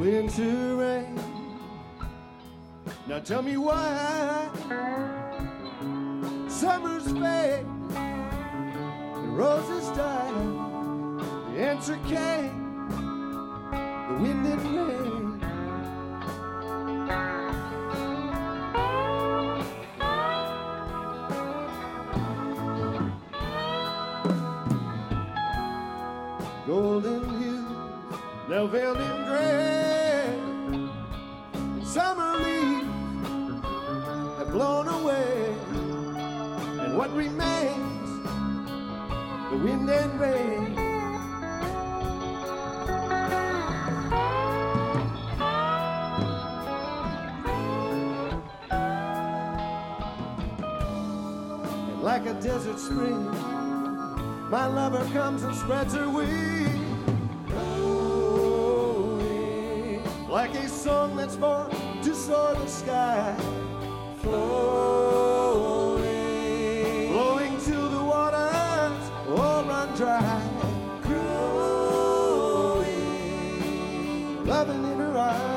winter rain. Now tell me why summer's fade and roses die. The answer came, the wind and rain. Golden hues, now veiled in gray. Summer leaves have blown away, and what remains, the wind and rain. And like a desert spring, my lover comes and spreads her wings. Like a song that's born to soar the sky, flowing, flowing till the waters all run dry, growing, loving in her eyes.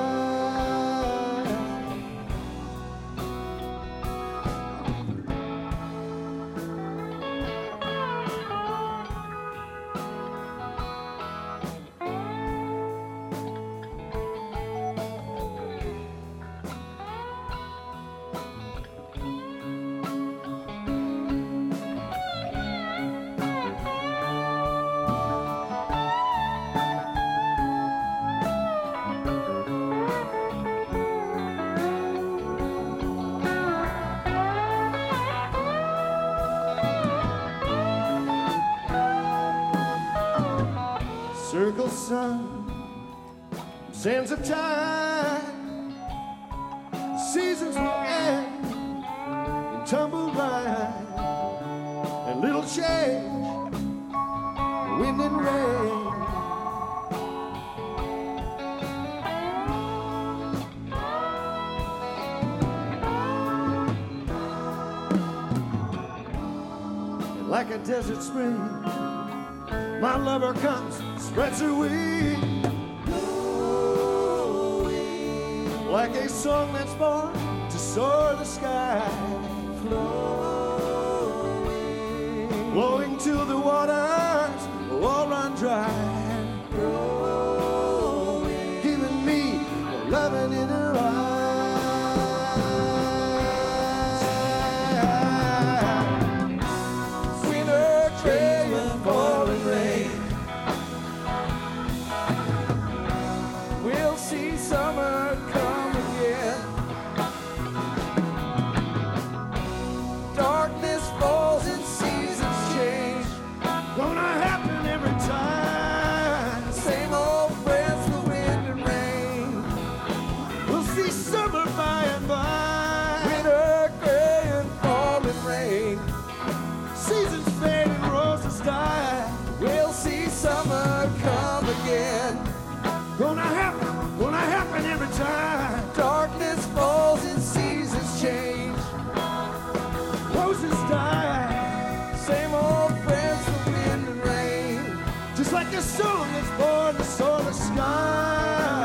Circle sun, sands of time, seasons will end and tumble by, and little change, wind and rain. And like a desert spring, my lover comes, spreads her wings, like a song that's born to soar the sky, flowing, flowing till the waters all run dry, growing, giving me loving in her eyes. Winter trail and falling rain, we'll see summer come again. Darkness falls and seasons change, gonna happen every time. Same old friends, the wind and rain, we'll see summer by and by. Winter gray and falling rain, seasons fade and roses die, we'll see summer come again. Gonna happen every time. Darkness falls and seasons change, roses die, same old friends, the wind and rain, just like a song that's born to soar the sky.